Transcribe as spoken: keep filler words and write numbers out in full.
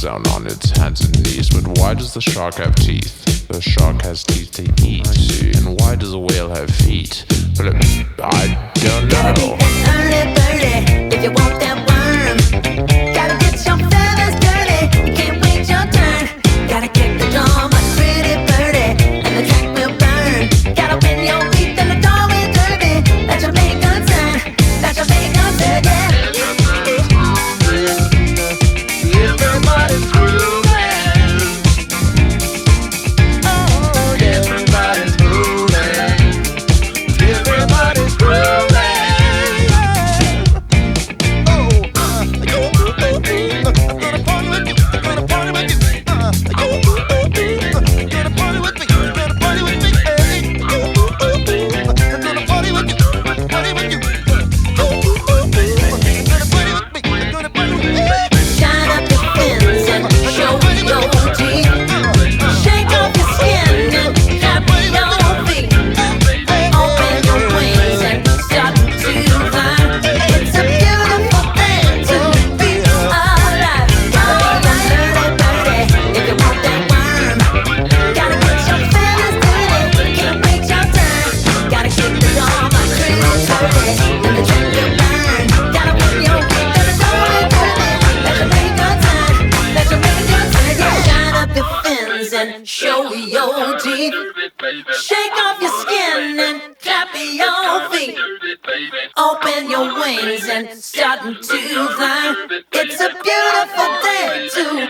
down on its hands and knees. But why does the shark have teeth? The shark has teeth to eat. And why does a whale have feet? But it, I don't Gotta be know. an early bird if you want that worm. Gotta get your feathers dirty, you can't wait your turn. Gotta kick the drum like pretty birdie, and the track will burn. Gotta win your beat and the dog will derby. That's your main concern, that's your main concern, yeah. Everybody's grooving. Oh, everybody's grooving. Everybody's grooving. Oh, uh, go, ooh, ooh, ooh. I'm gonna party with you. I'm gonna party with you. Uh, go, ooh, ooh, ooh. I'm gonna party with me. I'm gonna party with me. Hey, go, ooh, ooh, ooh. I'm gonna party with you. Party with you. Go, ooh, ooh, ooh. I'm gonna party with me. I'm gonna party with me. Shine up your fins and show your teeth. Shake off your skin and clap your feet. Open your wings and start to fly. It's a beautiful thing to be alive. Gotta be a early birdie if you want that worm. Gotta get your feathers dirty, can't wait your turn. Gotta keep the drum like pretty birdie, and the track will burn. Gotta win your beat and the dog will derby. Let your make your turn, let your make your turn. Yeah, shine up your fins and show your teeth. Shake off your skin and clap your feet. Open your wings and start to fly. It's a beautiful day to